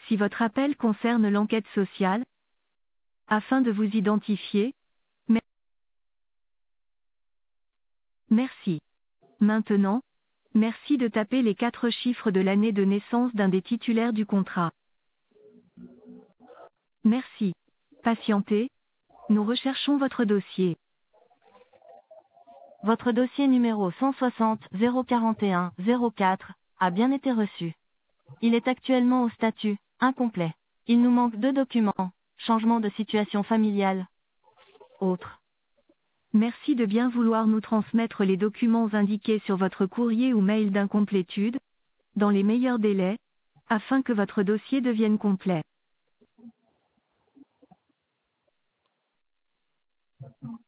Si votre appel concerne l'enquête sociale, afin de vous identifier, merci. Maintenant, merci de taper les 4 chiffres de l'année de naissance d'un des titulaires du contrat. Merci. Patientez. Nous recherchons votre dossier. Votre dossier numéro 160 041 04 a bien été reçu. Il est actuellement au statut incomplet. Il nous manque 2 documents. Changement de situation familiale. Autre. Merci de bien vouloir nous transmettre les documents indiqués sur votre courrier ou mail d'incomplétude, dans les meilleurs délais, afin que votre dossier devienne complet.